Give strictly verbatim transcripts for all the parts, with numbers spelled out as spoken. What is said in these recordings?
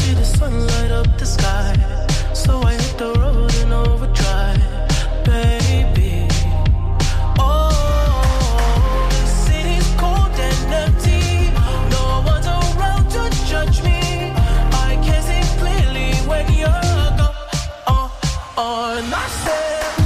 see the sun light up the sky, so I hit the road in overdrive, baby. Oh, the city's cold and empty, no one's around to judge me. I can see clearly when you're gone. Oh, oh, and I said,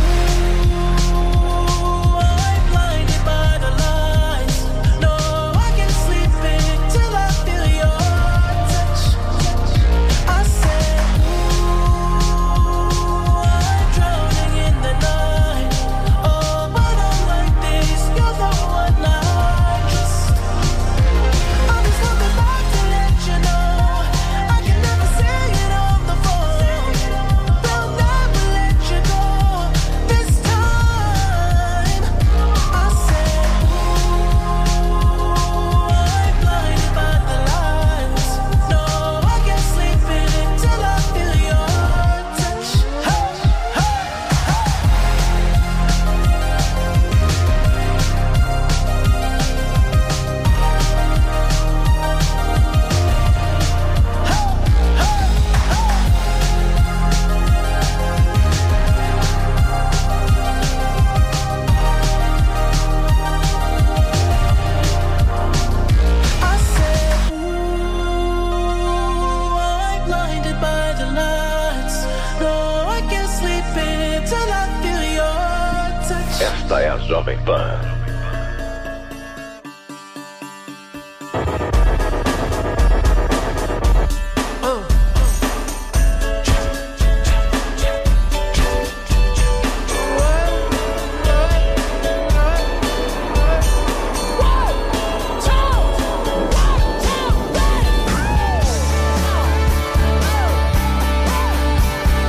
esta é a Jovem Pan.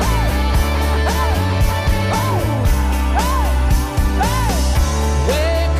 Way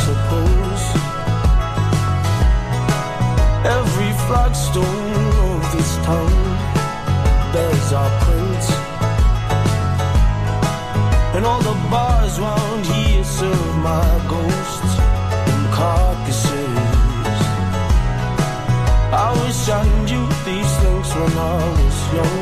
suppose. Every flagstone of this town bears our prints, and all the bars round here serve my ghosts and carcasses. I wish I knew these things when I was young,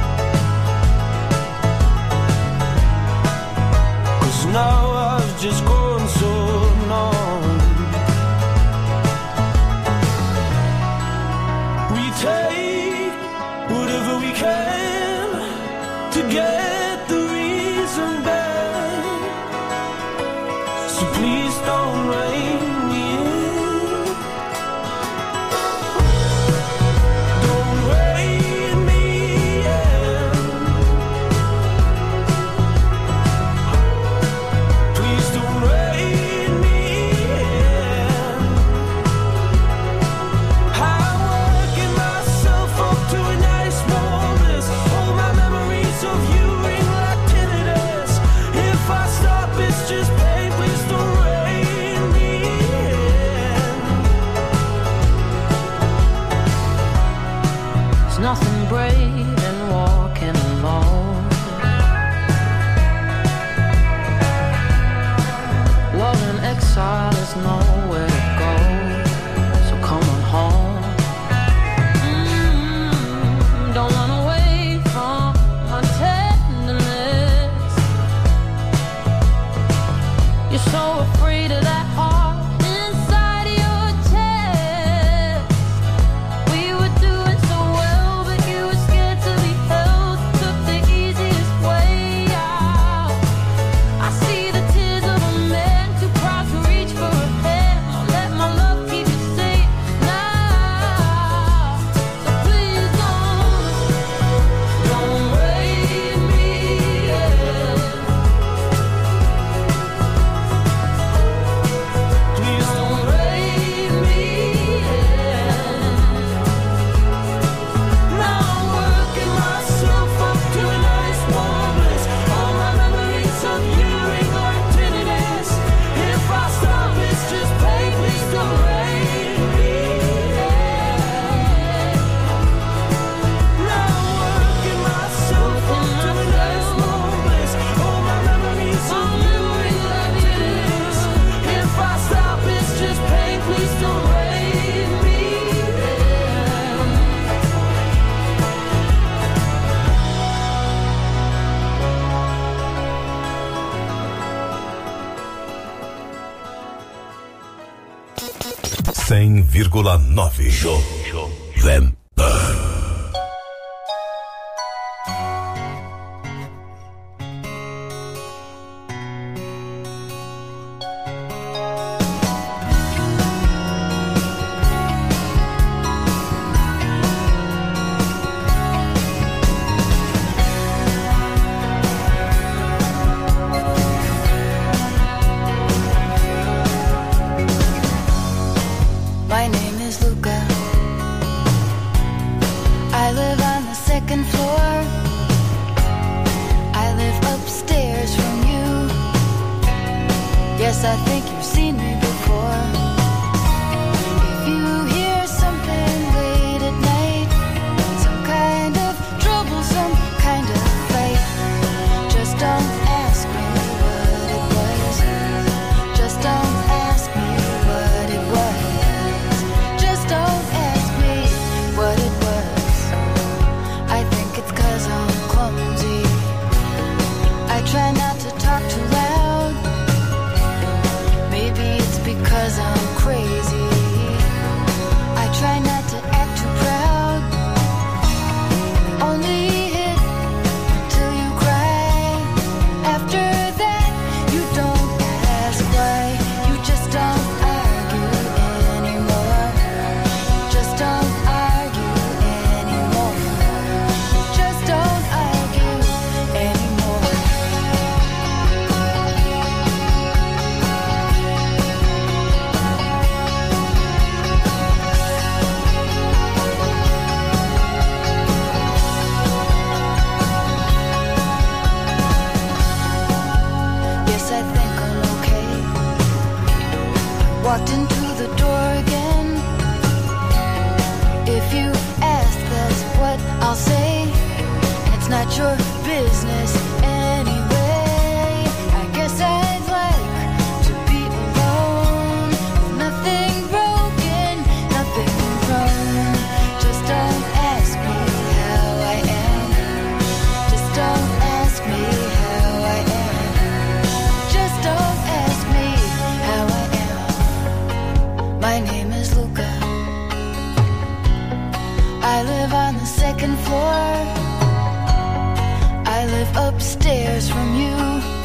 'cause now I've just grown so numb. We take whatever we can to get the reason back, so please don't rein me in. Don't rein me in. Please don't rein me in. I'm working myself up to a nice warmness. All my memories of you ring like tinnitus. If I stop, it's just pain. Please don't rein me in. There's nothing brave in walking alone. Love in exile is nowhere to go, so come on home. Mm, don't run away from my tenderness. You're so afraid of that heart inside your chest. We were doing so well, but you were scared to be held. Took the easiest way out. I see the tears of a man too proud to reach for a hand. I'll let my love keep you safe now. So please don't, don't rein me in. Please don't rein me in. Now I'm working myself up to a nice warmness. All my memories of you ring like tinnitus. If I stop, it's just pain. Please don't rein me in. Now I'm working myself up to a nice warmness. All my memories of you ring like tinnitus. If I stop, it's just pain. Please don't rein me in. cem vírgula nove Jovem Pan. My name is Luca. I live on the second floor. I live upstairs from you. Yes, I think you've seen me before. If you hear something late at night, some kind of trouble, some kind of fight, just don't ask me what it was. Just don't ask me what it was. Just don't ask me what it was. I think it's 'cause I'm clumsy. I try not to talk too loud. Maybe it's not your business anyway. I guess I'd like to be alone with nothing broken, nothing wrong. Just don't ask me how I am. Just don't ask me how I am. Just don't ask me how I am. My name is Luca. I live on the second floor. I live upstairs from you.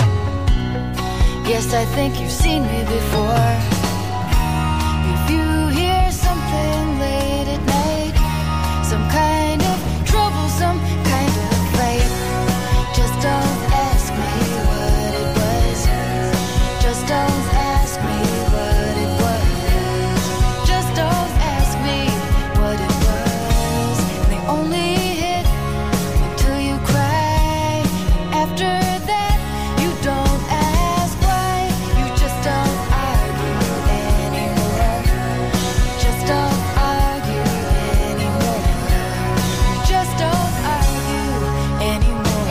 Yes, I think you've seen me before. If you hear something late at night, some kind of trouble, some kind of fight, just don't ask me what it was. Just don't ask me what it was. Just don't ask me what it was. They only hit until you cry. After that, you don't ask why. You just don't argue anymore. Just don't argue anymore. You just don't argue anymore.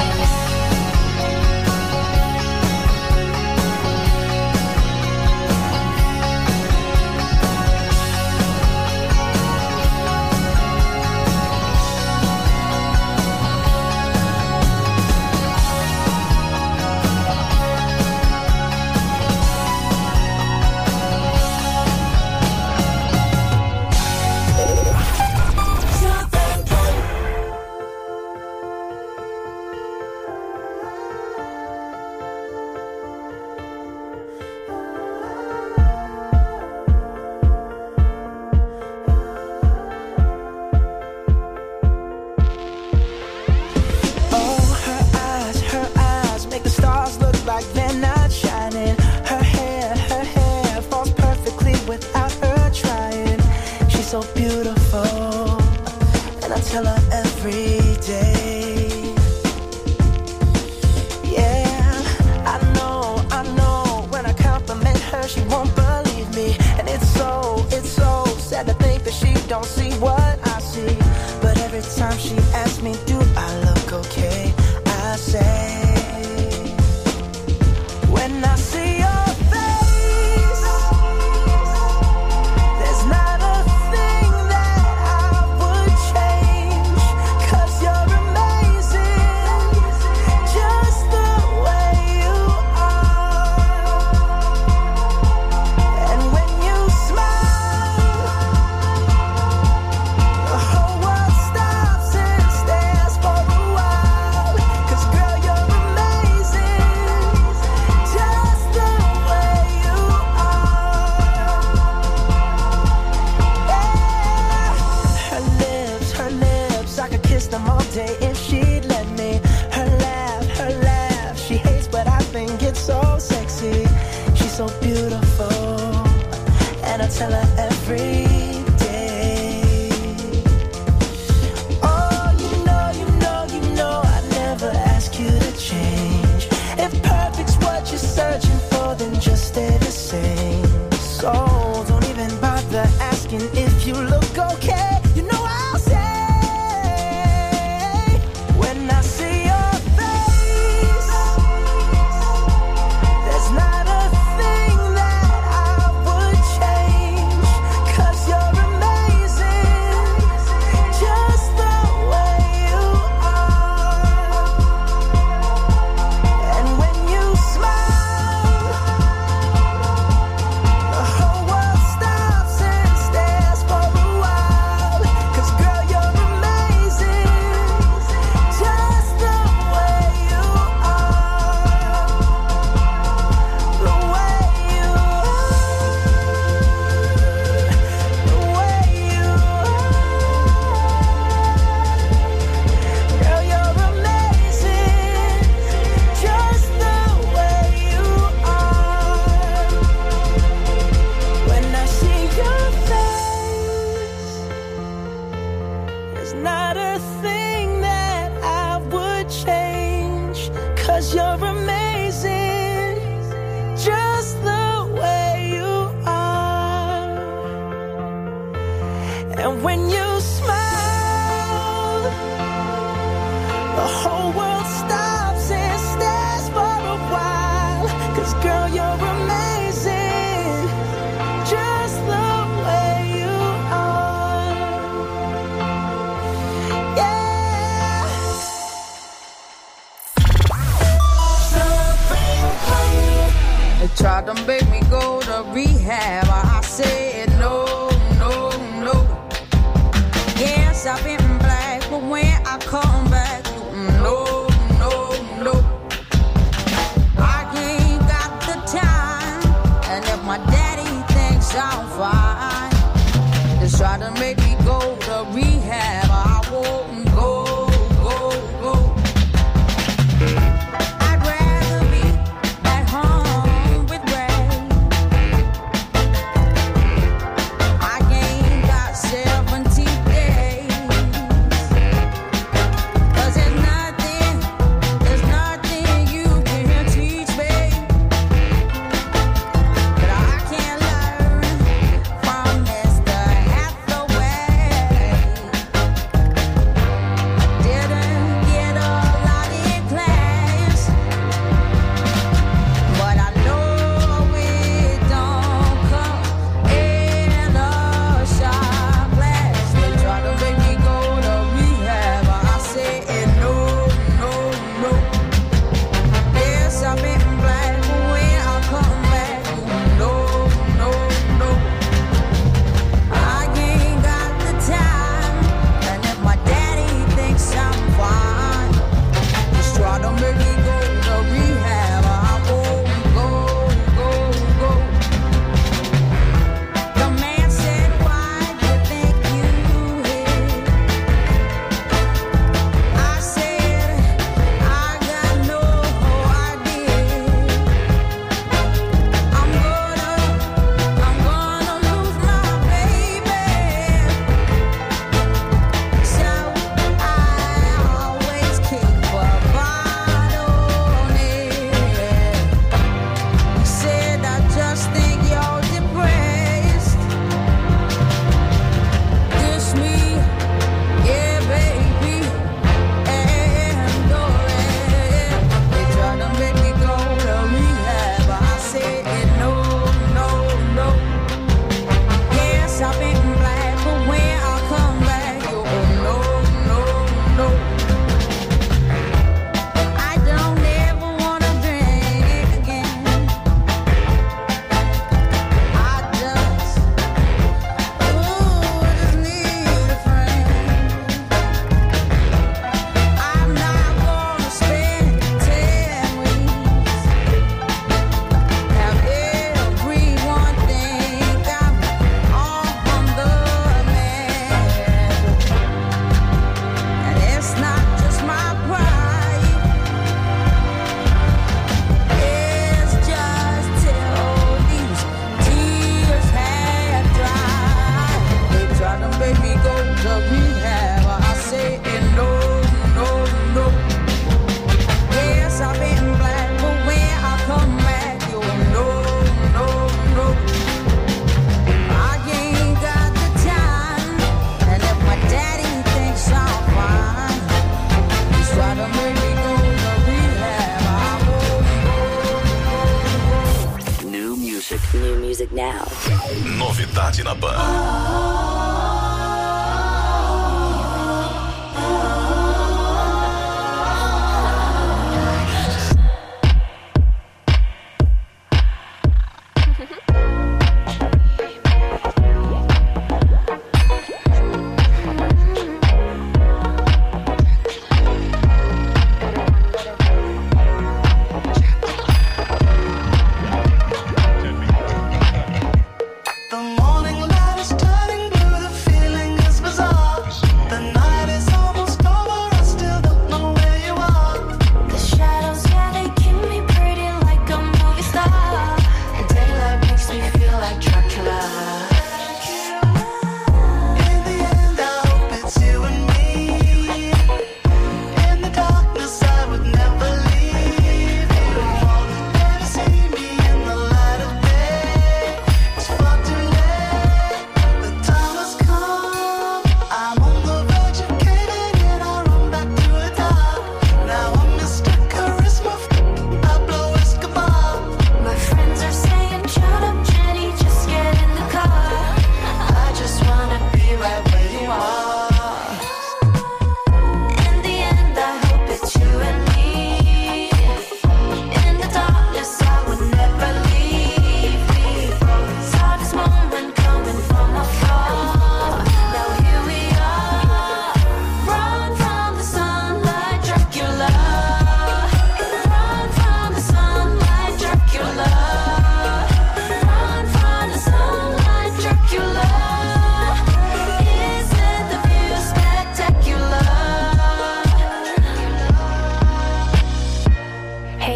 Oh, her eyes, her eyes make the stars look like they're not shining. Her hair, her hair falls perfectly without her trying. She's so beautiful, and I tell her every day. Yeah, I know, I know. When I compliment her, she won't believe me, and it's so, it's so sad to think that she don't see what I see. But every time she asks me, do I look okay? I say, when I see your face, there's not a thing that I would change. 'Cause you're amazing, just the way you are. And when you smile, the whole world stops and stares for a while. 'Cause girl, you're amazing, just the way you are. Yeah. Her lips, her lips, I could kiss them all day if she'd let me. Her laugh, her laugh, she hates but I think it's so sexy. She's so beautiful, and I tell her every day. Oh, you know, you know, you know, I never ask you to change. If perfect's what you're searching for, then just stay the same. So don't even bother asking if you look okay. You know I'll say, when I see your face, there's not a thing that I would change. 'Cause you're amazing, just the way you are. And when you smile, the whole world stops and stares for a while. 'Cause girl, you're amazing, just the way you are. The way you are. The way you are. Girl, you're amazing, just the way you are. When I see your face, there's not a thing that I would change. 'Cause you're amazing, just the way you are. And when you smile, the whole world stops and stares for a while. 'Cause girl, you're amazing, just the way you are. Yeah. They tried to make me go to rehab. I said no, no, no. Yes, I've been black, but when I come back, no, no, no. I ain't got the time, and if my daddy thinks I'm fine, they try to make me go to rehab. I won't go, go, go. I'd rather be at home with Ray. I ain't got seventy days. 'Cause there's nothing, there's nothing you can teach me that I can't learn from Mister Hathaway. Didn't get a lot in class, but I know it don't come in a shot glass. They try to make me go to rehab. I said no, no, no. Yes, I've been black, but when I come back, no, no, no. I ain't got the time, and if my daddy thinks I'm fine, just try to make me go to rehab. I won't go, go, go. The man said, why you think you hit? I said, I got no idea. I'm gonna, I'm gonna lose my baby. So I always keep a bottle near. He said, I just think you're depressed. Dish me, yeah, baby, and go ahead. They try to make me go to rehab. I said no, no, no. Yes, I've been black, but when I come back, you no, no, no. I don't ever wanna drink again. I just, ooh, just need a friend. I'm not gonna spend ten weeks. Have everyone think I'm on the man. And it's not just my pride. It's just till these tears have dried. They try to make me go to rehab. I say no, no, no. Yes, I've been black, but when I come back, you no, no, no. I ain't got the time, and if my daddy thinks I'm fine, he's trying to make me go to rehab. I won't go. New music. New music now. Novidade na Pan. The morning light is turning blue.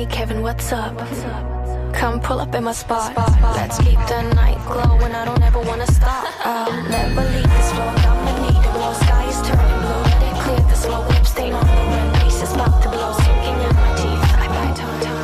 Kevin, what's up? Come pull up in my spot. Let's keep the night glowing. I don't ever wanna stop. I'll never leave this floor. I'ma need to blow. Sky is turning blue. Let it clear the slow whip stain on the rim. Face is about to blow. Sinking in my teeth. I bite tongue, tongue.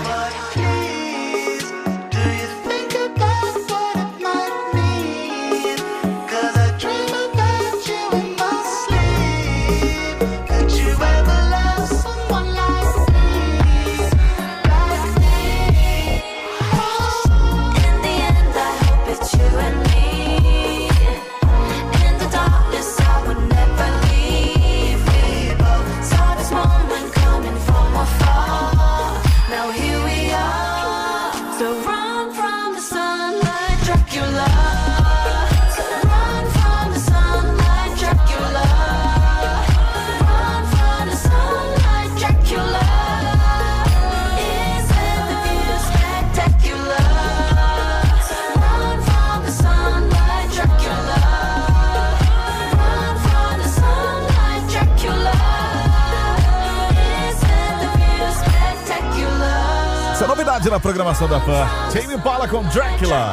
Novidade na programação da Pan. Tame Impala com Dracula.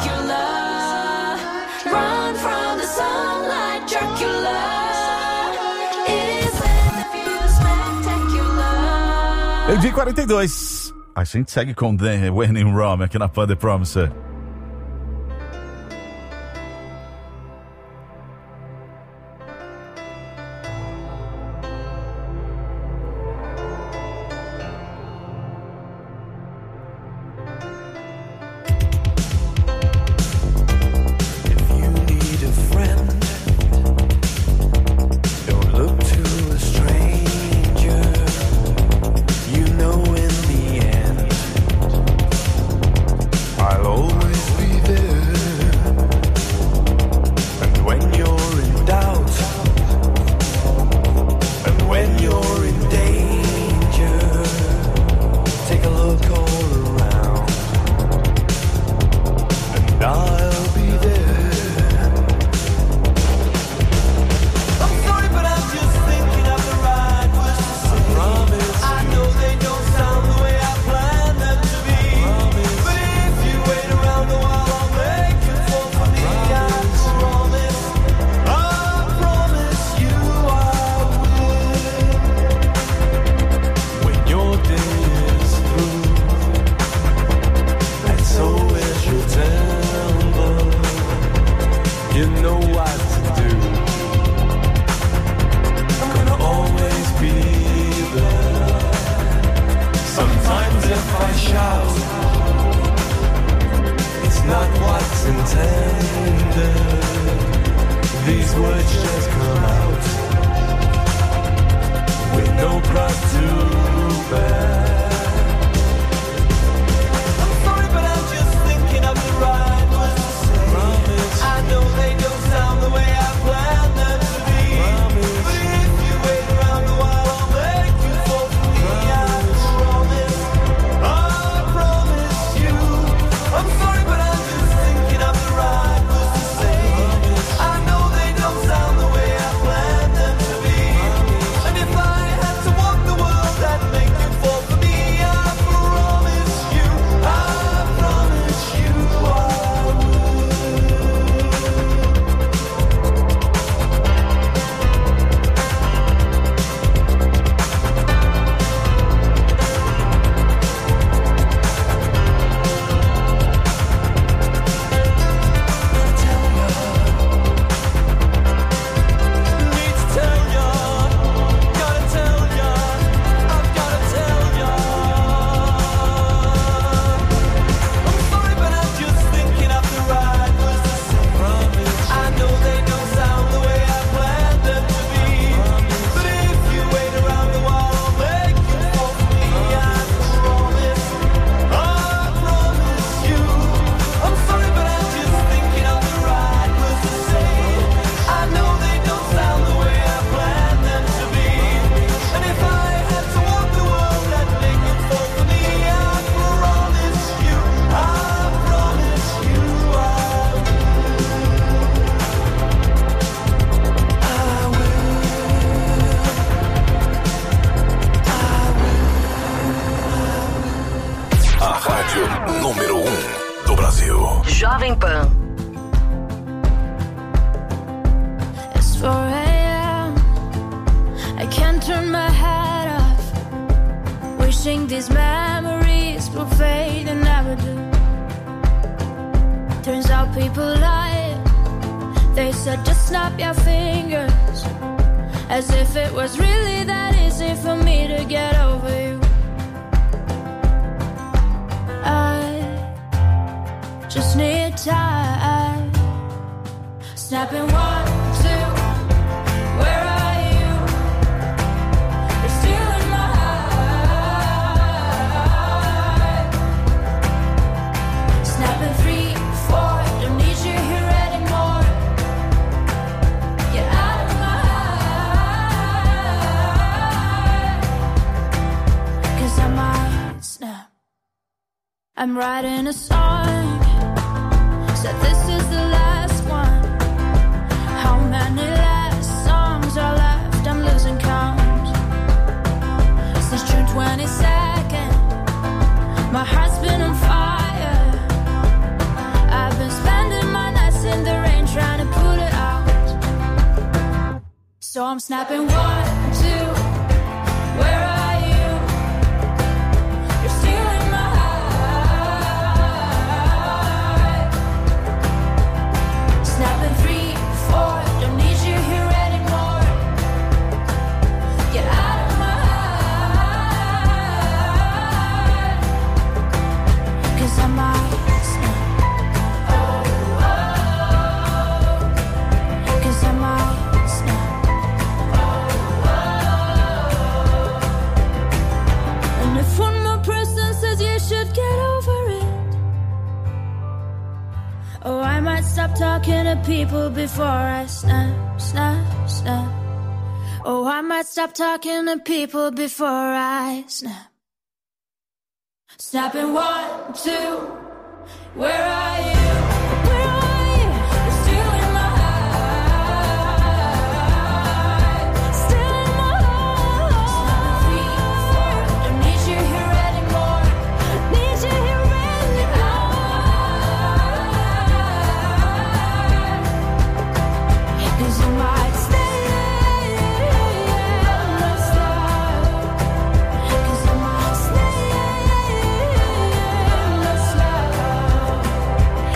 Eu di quarenta e dois. A gente segue com The When in Rome aqui na Pan The Promiser. That número um do Brasil. Jovem Pan. It's four a.m. I can't turn my head off. Wishing these memories will fade and never do. Turns out people lie. They said just snap your fingers, as if it was really that easy for me to get over you. I just need time. Snapping one, two, where are you? You're still in my heart. Snapping three, four, don't need you here anymore. Get out of my heart, 'cause I might snap. I'm writing a song, said this is the last one. How many last songs are left? I'm losing count. Since June twenty-second, my heart's been on fire. I've been spending my nights in the rain trying to put it out. So I'm snapping one, two, where are you? You're still in my heart. Snapping three, four, don't need you here anymore. Get out of my heart, 'cause I might snap. Oh, oh, 'cause I might snap. Oh, oh. And if one more person says you should get over it, oh, I might stop talking to people before I snap, snap, snap. Oh, I might stop talking to people before I snap. Snapping one, two, where are you? Where are you? You're still in my heart. Still in my heart. Snapping three, four, don't need you here anymore. Need you here anymore. 'Cause you might stay, might stop. 'Cause you might stay, might stop.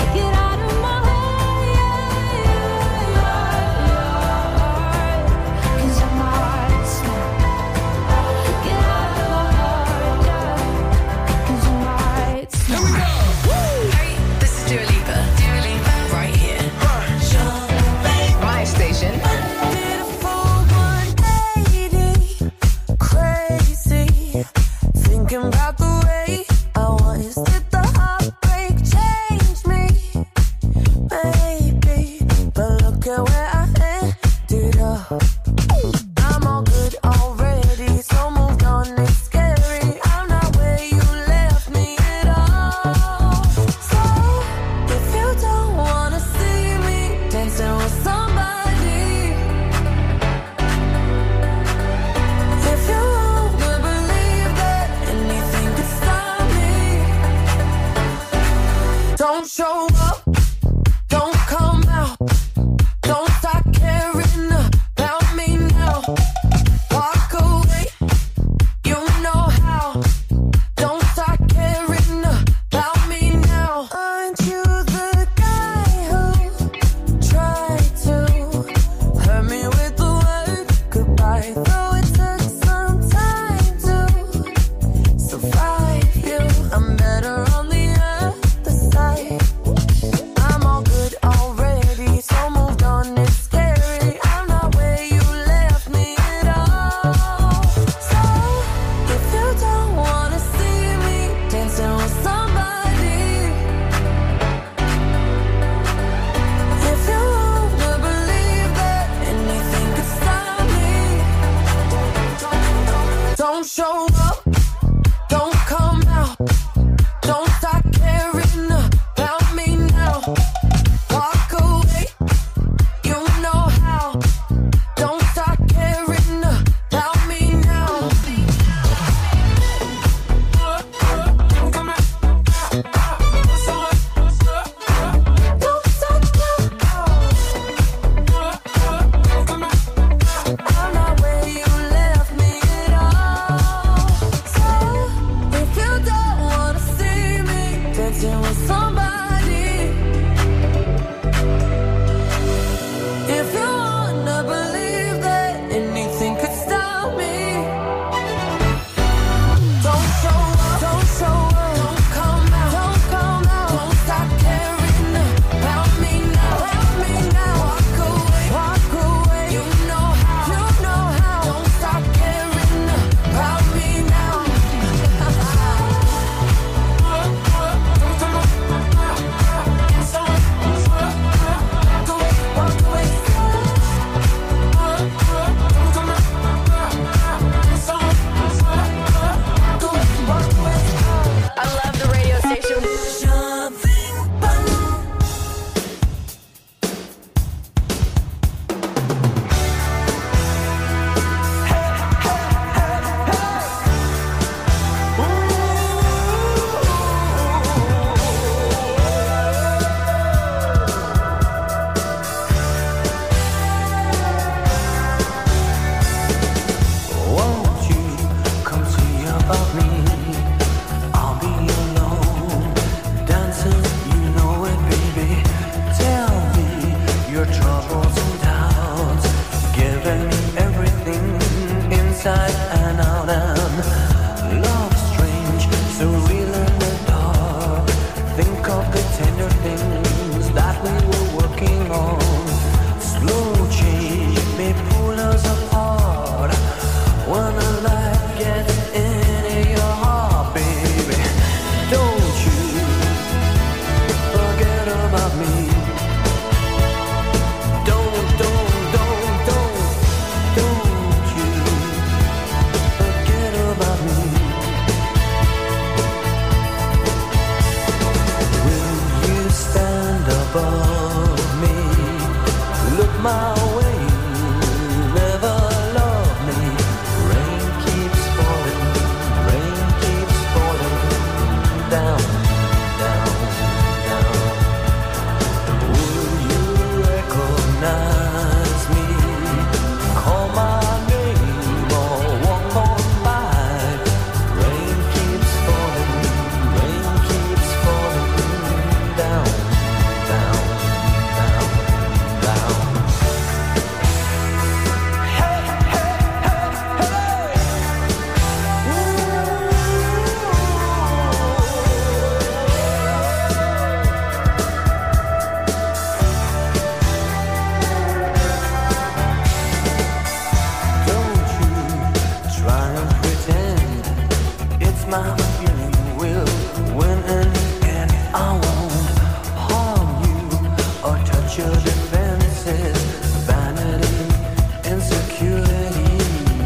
my feeling will win in the end. I won't harm you or touch your defenses. Vanity, insecurity.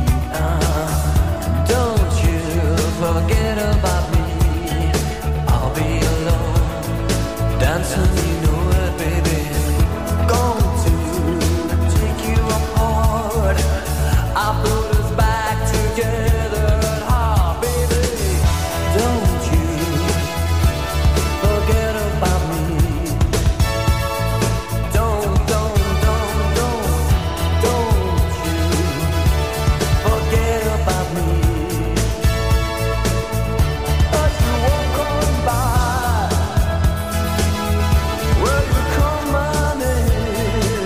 Uh, don't you forget about me. I'll be alone, dancing, you know it, baby. Going to take you apart. I put us back together. Ah, baby, don't you forget about me. Don't, don't, don't, don't, don't you forget about me. As you walk on by, will you call my name?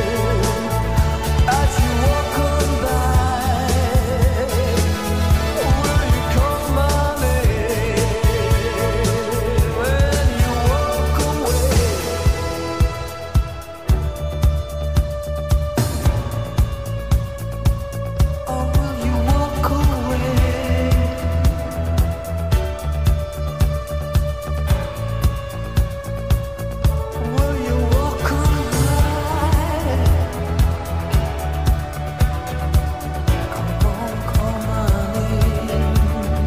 As you walk on by, will you call my name? When you walk away, or will you walk away? Will you walk away? Come on, call my name.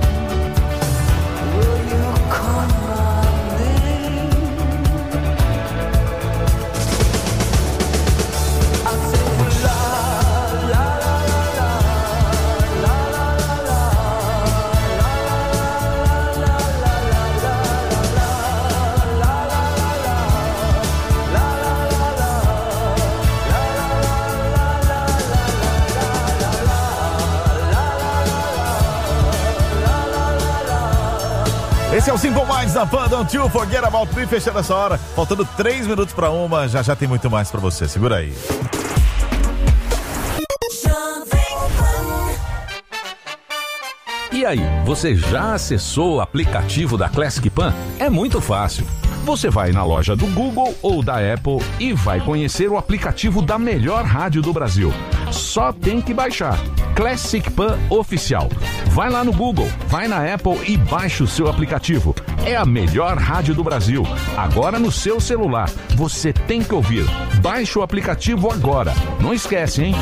Will you call my name? I say la la la la la la la la Esse é o Simple Minds da Pan, Don't You Forget About Me, fechando essa hora. Faltando três minutos pra uma, já já tem muito mais pra você. Segura aí. E aí, você já acessou o aplicativo da Classic Pan? É muito fácil. Você vai na loja do Google ou da Apple e vai conhecer o aplicativo da melhor rádio do Brasil. Só tem que baixar. Classic Pan Oficial. Vai lá no Google, vai na Apple e baixa o seu aplicativo. É a melhor rádio do Brasil. Agora no seu celular. Você tem que ouvir. Baixe o aplicativo agora. Não esquece, hein?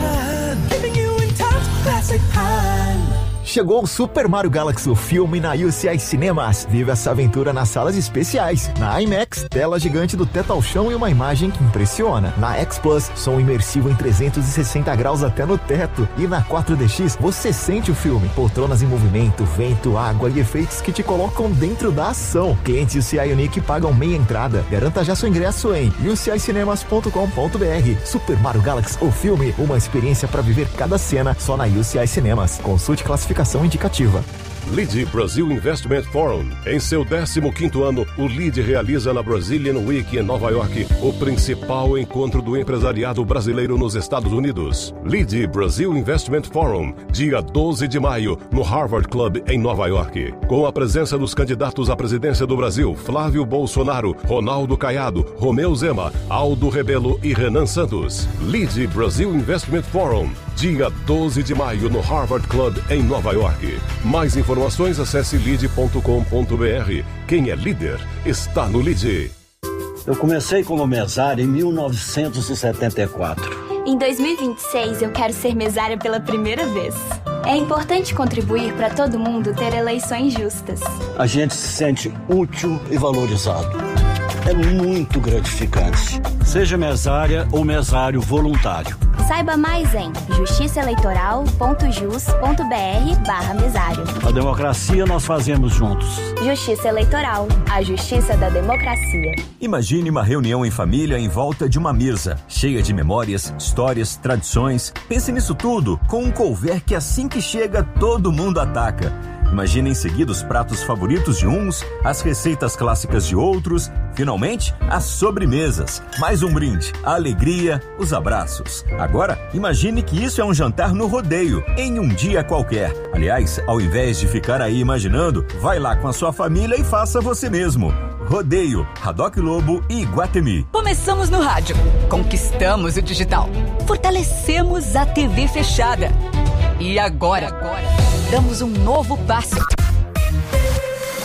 Chegou o Super Mario Galaxy, o filme na U C I Cinemas. Vive essa aventura nas salas especiais. Na IMAX, tela gigante do teto ao chão e uma imagem que impressiona. Na X Plus, som imersivo em trezentos e sessenta graus até no teto. E na quatro D X, você sente o filme. Poltronas em movimento, vento, água e efeitos que te colocam dentro da ação. Clientes U C I Unique pagam meia entrada. Garanta já seu ingresso em u c i cinemas ponto com ponto b r. Super Mario Galaxy, o filme, uma experiência para viver cada cena só na U C I Cinemas. Consulte classificação indicativa. Lead Brasil Investment Forum. Em seu décimo quinto ano, o Lead realiza na Brazilian Week em Nova York o principal encontro do empresariado brasileiro nos Estados Unidos. Lead Brasil Investment Forum, dia doze de maio, no Harvard Club em Nova York. Com a presença dos candidatos à presidência do Brasil, Flávio Bolsonaro, Ronaldo Caiado, Romeu Zema, Aldo Rebelo e Renan Santos. Lead Brasil Investment Forum, dia doze de maio, no Harvard Club em Nova York. Mais informações, acesse lead ponto com ponto b r. Quem é líder está no Lead. Eu comecei como mesário em mil novecentos e setenta e quatro. Em dois mil e vinte e seis, eu quero ser mesária pela primeira vez. É importante contribuir para todo mundo ter eleições justas. A gente se sente útil e valorizado. É muito gratificante. Seja mesária ou mesário voluntário. Saiba mais em justiça eleitoral ponto jus ponto b r barra mesário. A democracia nós fazemos juntos. Justiça Eleitoral, a justiça da democracia. Imagine uma reunião em família em volta de uma mesa, cheia de memórias, histórias, tradições. Pense nisso tudo com um couvert que assim que chega todo mundo ataca. Imagine em seguida os pratos favoritos de uns, as receitas clássicas de outros, finalmente as sobremesas. Mais um brinde, a alegria, os abraços. Agora, imagine que isso é um jantar no rodeio, em um dia qualquer. Aliás, ao invés de ficar aí imaginando, vai lá com a sua família e faça você mesmo. Rodeio, Haddock Lobo e Iguatemi. Começamos no rádio, conquistamos o digital, fortalecemos a T V fechada. E agora, agora, damos um novo passo.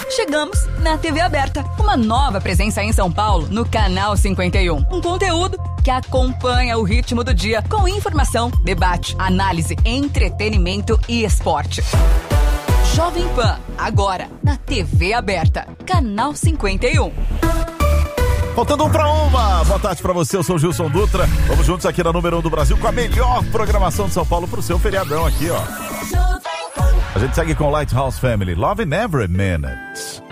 Chegamos na T V aberta. Uma nova presença em São Paulo no Canal cinquenta e um. Um conteúdo que acompanha o ritmo do dia com informação, debate, análise, entretenimento e esporte. Jovem Pan, agora na T V aberta. Canal cinquenta e um. Faltando um pra uma. Boa tarde pra você, eu sou o Gilson Dutra. Vamos juntos aqui na número um do Brasil com a melhor programação de São Paulo pro seu feriadão aqui, ó. A gente segue com Lighthouse Family, Love in Every Minute.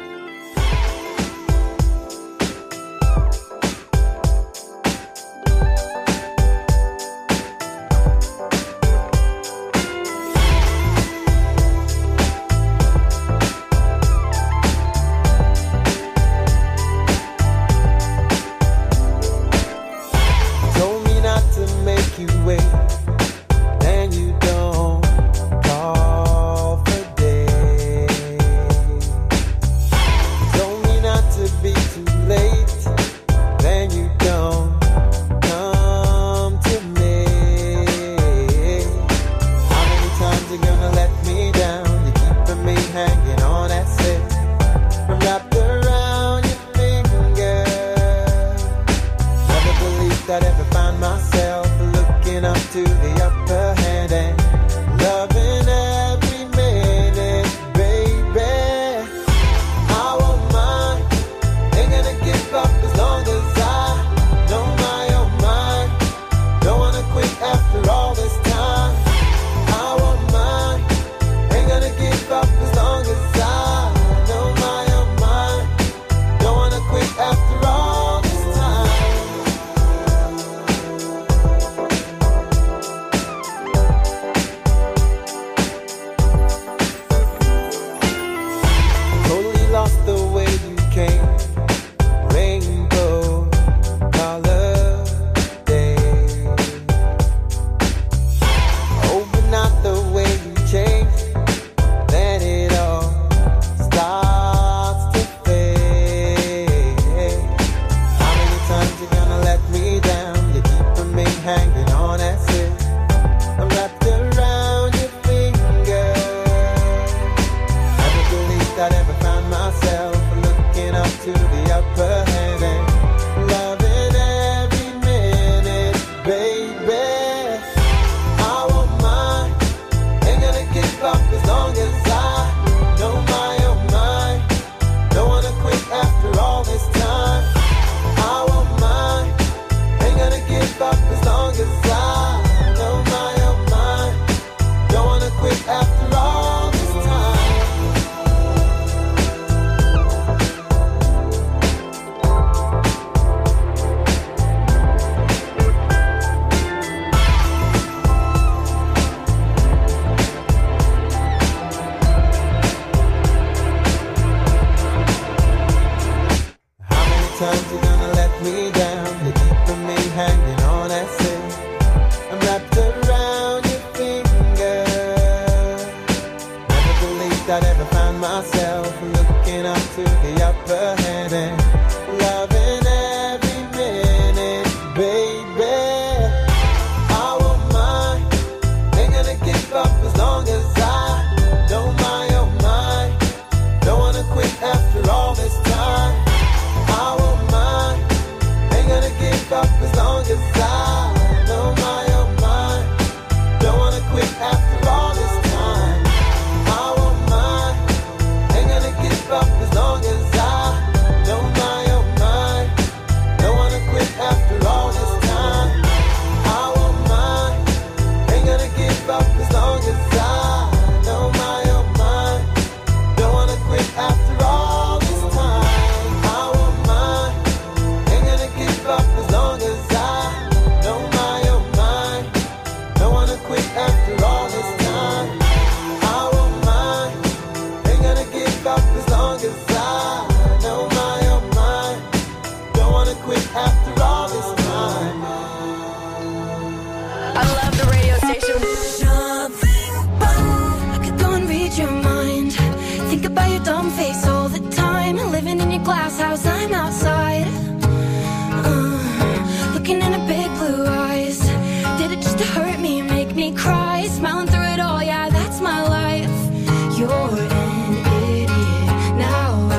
You're an idiot. Now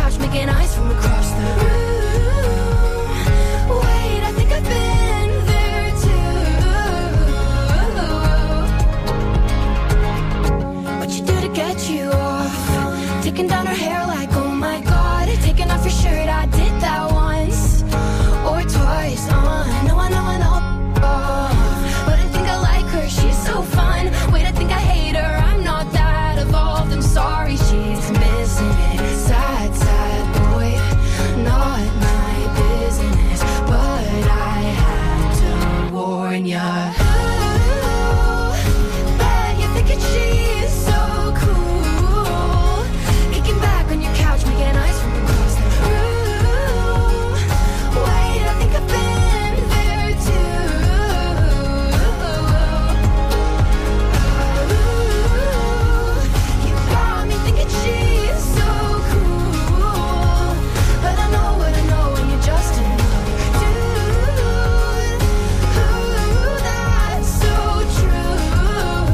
couch, making eyes from across the room. Wait, I think I've been there too. What you do to get you off? Taking down her hair like, oh my god. Taking off your shirt, I did that once or twice. Uh, no, I know, I know. Oh, but I think I like her, she's so fun. Wait, I think I hate her, I'm not that evolved. I'm sorry, she's missing it. Sad, sad boy, not my business, but I had to warn ya. Ooh, bet you're thinking she's so cool. Kicking back on your couch, making eyes from across the room. Wait, I think I've been there too. You got me thinking she's so cool, but I know what I know when you're just another dude. Ooh, that's so true.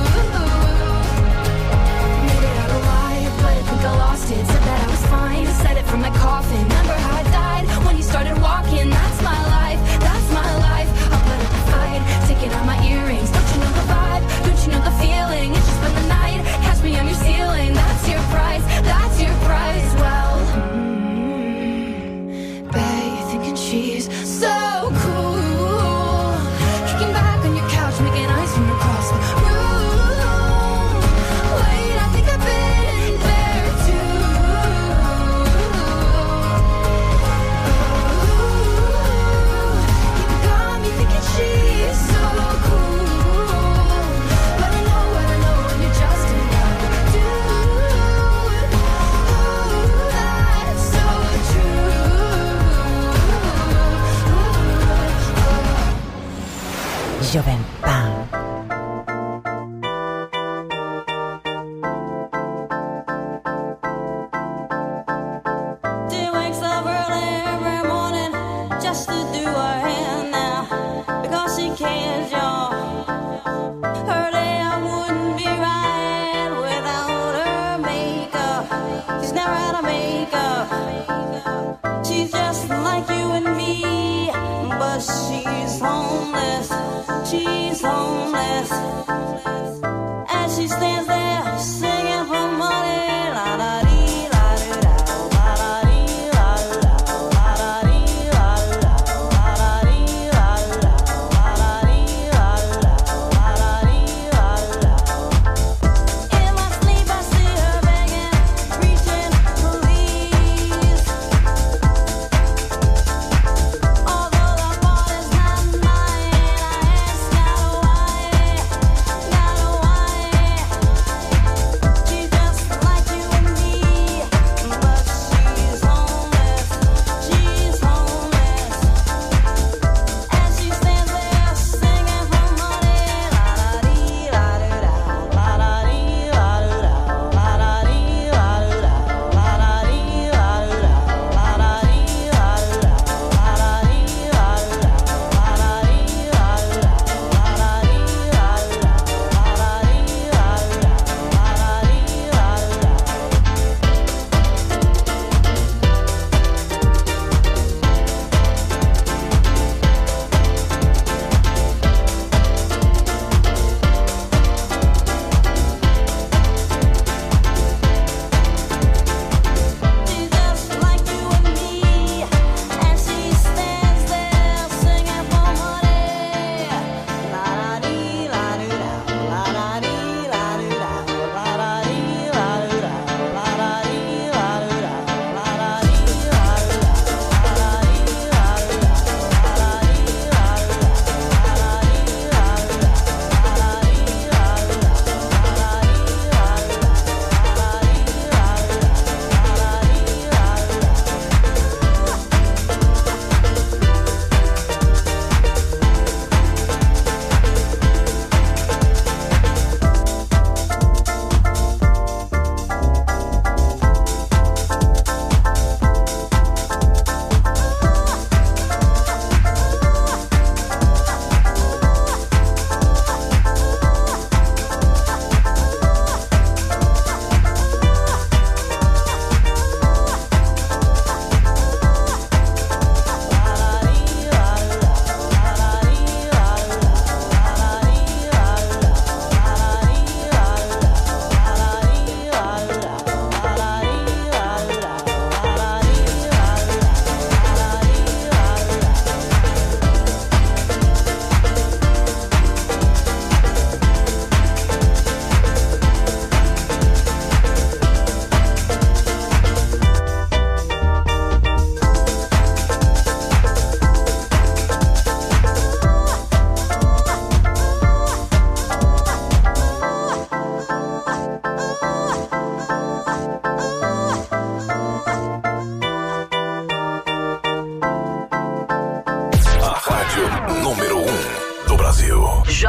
Made it out alive, but I think I lost it. Said that I was fine, said it from my coffin. Remember how I died when you started walking? That's my life, that's my life. I'll put up a fight, taking out my earrings. Don't you know the vibe? Don't you know the feeling? It's just been the night. Catch me on your ceiling. That's your price, that's your price. Well, mm, bet you're thinking she's so cool. Kicking back on your couch, making eyes from across the room. Wait, I think I've been there too. You got me thinking she's so cool, but I know what I know when you're just another dude. Ooh, that's so true. Jovem Pan. She wakes up early every morning just to do her hair now because she cares, y'all. Her day I wouldn't be right without her makeup. She's never had a makeup. She's just like you and me, but she's homeless. She's homeless. And she stands there singing for money. La da dee, la doo da, la da dee, la doo da, la da dee, la doo da, la da dee, la doo da, la da dee, la doo da, la da dee, la doo da. In my sleep I see her begging, reaching, please. Although the fault is not mine, I ask God why, God why.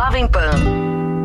Jovem Pan.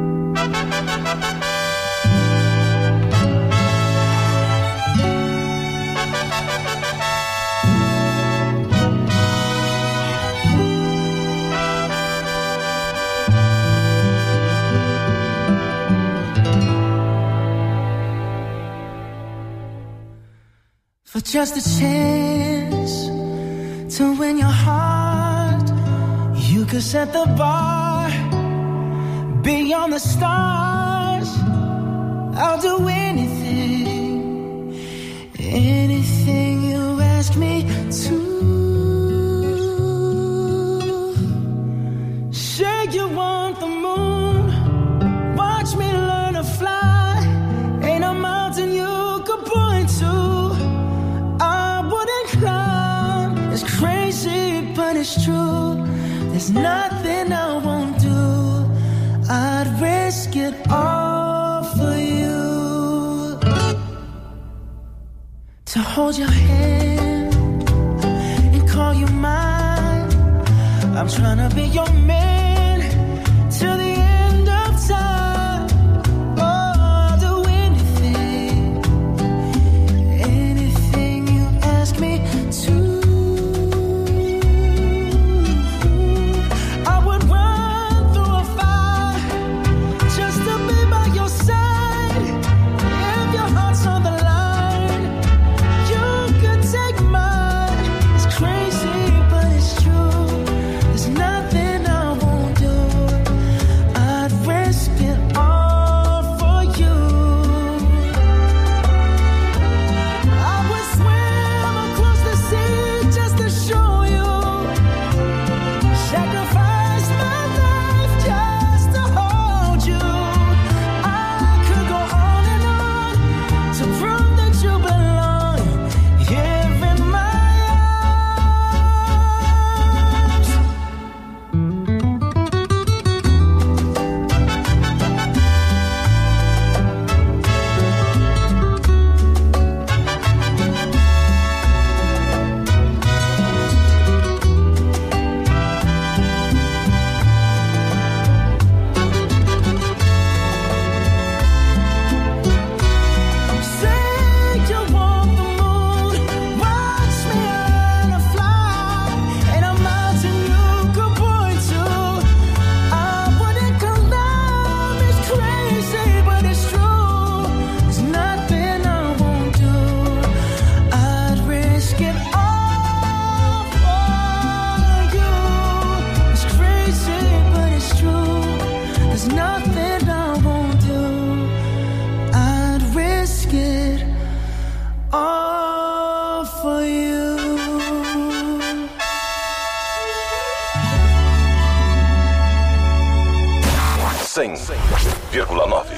For just a chance to win your heart, you could set the bar beyond the stars. I'll do anything, anything you ask me to. Say you want the moon, watch me learn to fly. Ain't a mountain you could point to it's crazy, but it's true. There's nothing I won't do. I'd risk it all for you. To hold your hand and call you mine. I'm trying to be your man till the end of time. Oh, I'll do anything, anything you ask me to. cem vírgula nove.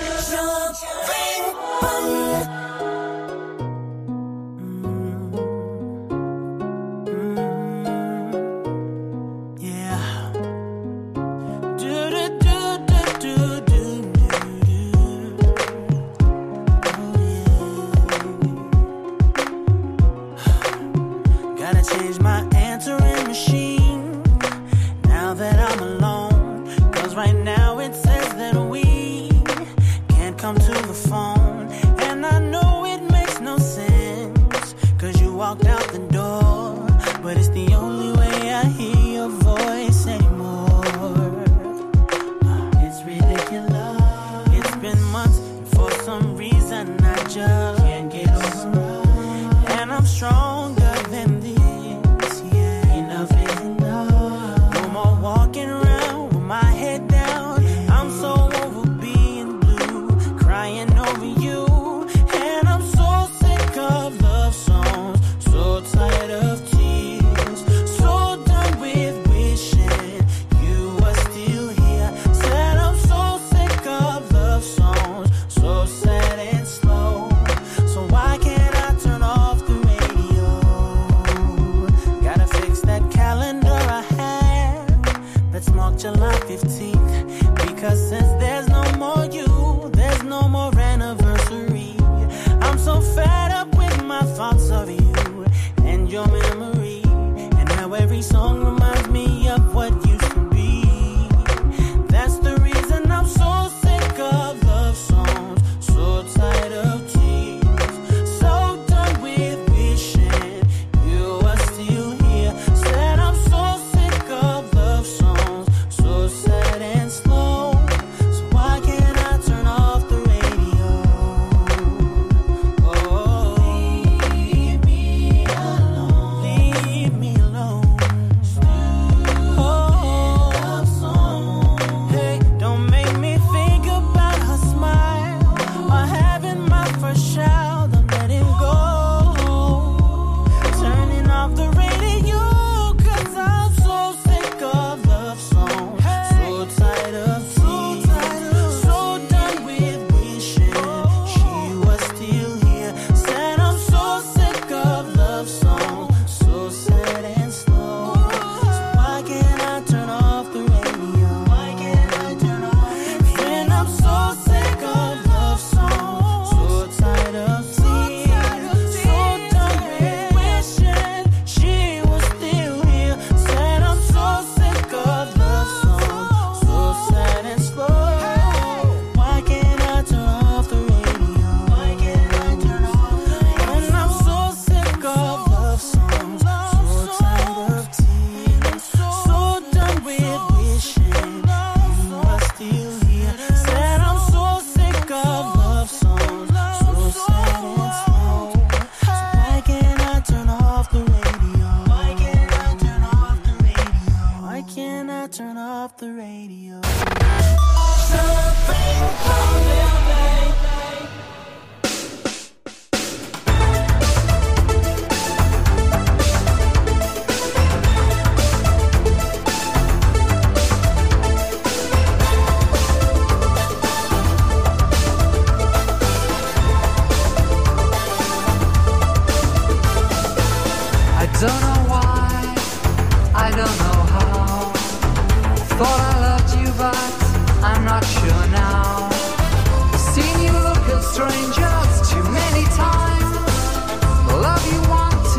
Don't know why, I don't know how. Thought I loved you, but I'm not sure now.